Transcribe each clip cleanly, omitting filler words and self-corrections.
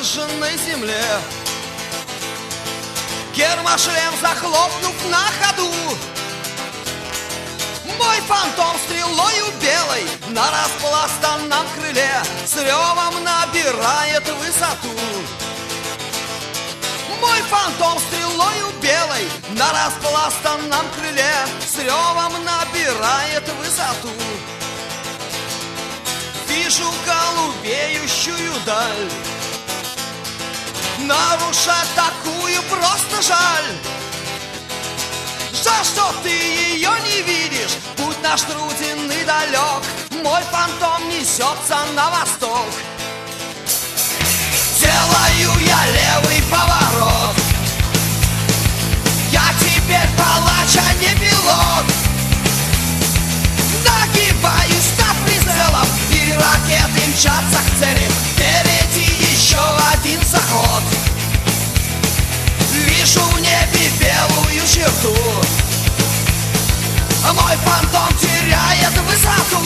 выжженной земле. Гермошлем захлопнув на ходу, мой фантом стрелою белой на распластанном крыле с ревом набирает высоту. Мой фантом стрелою белой на распластанном крыле с ревом набирает высоту. Вижу голубеющую даль, нарушать такую просто жаль. Жаль, что ты ее не видишь, путь наш труден и далек, мой фантом несется на восток. Делаю я левый поворот, я теперь палач, а не пилот. Нагибаюсь над прицелом, и ракеты мчатся к цели. Впереди еще один заход. Вижу в небе белую черту, мой фантом теряет высоту.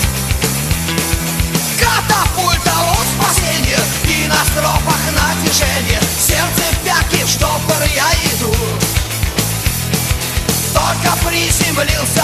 Катапульта у спасения, и на стропах натяжение. Сердце в пятки, в штопор я иду. Только приземлился